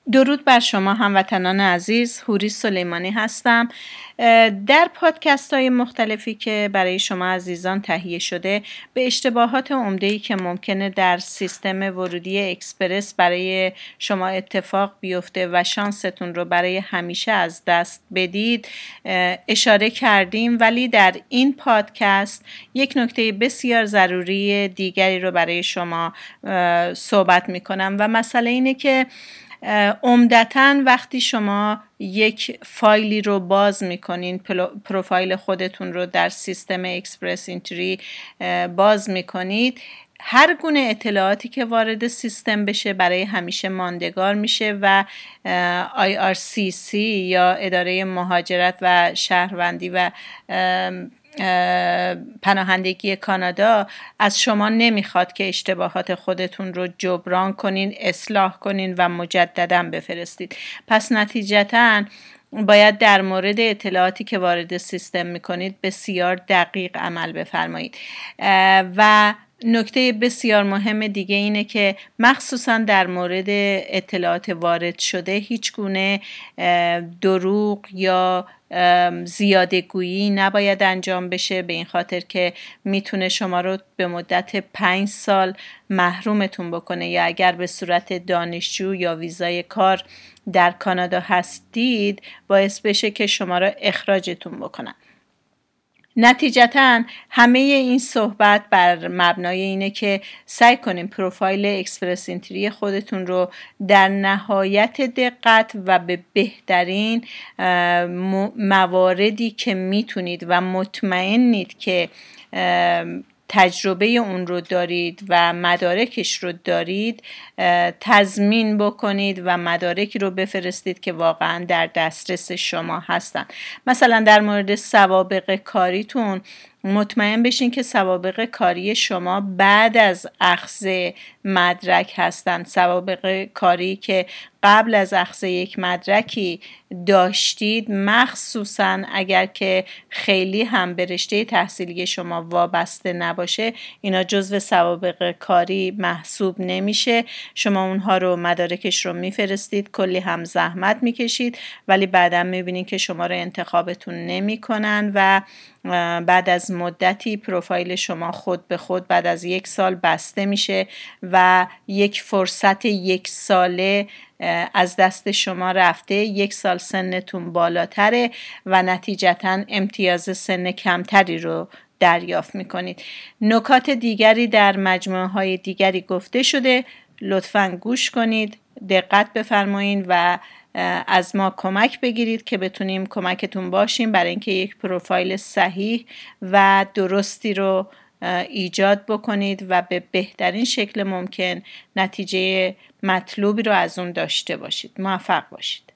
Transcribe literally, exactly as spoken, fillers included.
درود بر شما هموطنان عزیز. هوری سلیمانی هستم. در پادکست های مختلفی که برای شما عزیزان تهیه شده به اشتباهات عمده‌ای که ممکنه در سیستم ورودی اکسپرس برای شما اتفاق بیفته و شانستون رو برای همیشه از دست بدید اشاره کردیم، ولی در این پادکست یک نکته بسیار ضروری دیگری رو برای شما صحبت میکنم و مسئله اینه که عمدتاً وقتی شما یک فایلی رو باز میکنین، پروفایل خودتون رو در سیستم اکسپرس اینتری باز میکنید، هر گونه اطلاعاتی که وارد سیستم بشه برای همیشه ماندگار میشه و آی آر سی سی یا اداره مهاجرت و شهروندی و پناهندگی کانادا از شما نمیخواد که اشتباهات خودتون رو جبران کنین، اصلاح کنین و مجددا بفرستید. پس نتیجتاً باید در مورد اطلاعاتی که وارد سیستم میکنید بسیار دقیق عمل بفرمایید. و نکته بسیار مهم دیگه اینه که مخصوصا در مورد اطلاعات وارد شده هیچ گونه دروغ یا زیاده گویی نباید انجام بشه، به این خاطر که میتونه شما رو به مدت پنج سال محرومتون بکنه، یا اگر به صورت دانشجو یا ویزای کار در کانادا هستید باعث بشه که شما رو اخراجتون بکنن. نتیجتاً همه این صحبت بر مبنای اینه که سعی کنیم پروفایل اکسپرس اینتری خودتون رو در نهایت دقت و به بهترین مواردی که میتونید و مطمئنید که تجربه اون رو دارید و مدارکش رو دارید تضمین بکنید و مدارکی رو بفرستید که واقعا در دسترس شما هستن. مثلا در مورد سوابق کاریتون مطمئن بشین که سوابق کاری شما بعد از اخذ مدرک هستن، سوابق کاری که قبل از اخذ یک مدرکی داشتید، مخصوصا اگر که خیلی هم به رشته تحصیلی شما وابسته نباشه، اینا جزو سوابق کاری محسوب نمیشه. شما اونها رو مدارکش رو میفرستید، کلی هم زحمت میکشید، ولی بعدا میبینید که شما رو انتخابتون نمیکنن و بعد از مدتی پروفایل شما خود به خود بعد از یک سال بسته میشه و یک فرصت یک ساله از دست شما رفته. یک سال سنتون بالاتره و نتیجتاً امتیاز سن کمتری رو دریافت میکنید. نکات دیگری در مجموعه های دیگری گفته شده، لطفاً گوش کنید، دقت بفرمایید و از ما کمک بگیرید که بتونیم کمکتون باشیم برای اینکه یک پروفایل صحیح و درستی رو ایجاد بکنید و به بهترین شکل ممکن نتیجه مطلوبی رو از اون داشته باشید. موفق باشید.